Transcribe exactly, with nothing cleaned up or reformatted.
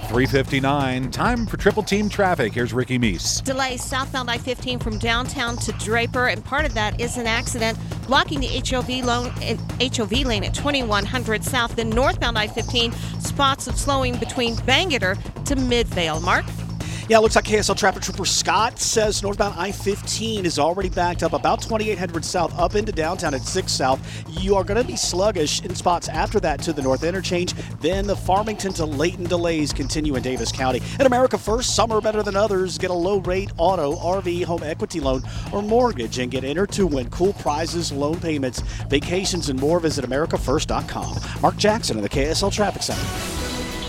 three fifty-nine. Time for Triple Team Traffic. Here's Ricky Meese. Delays southbound I fifteen from downtown to Draper, and part of that is an accident blocking the H O V, lane, H O V lane at twenty-one hundred south. Then northbound I fifteen, spots of slowing between Bangor to Midvale. Mark? Yeah, it looks like K S L traffic trooper Scott says northbound I fifteen is already backed up about twenty-eight hundred south up into downtown at six south. You are going to be sluggish in spots after that to the north interchange. Then the Farmington to Layton delays continue in Davis County. At America First, some are better than others. Get a low-rate auto, R V, home equity loan, or mortgage and get entered to win cool prizes, loan payments, vacations, and more. Visit america first dot com. Mark Jackson in the K S L Traffic Center.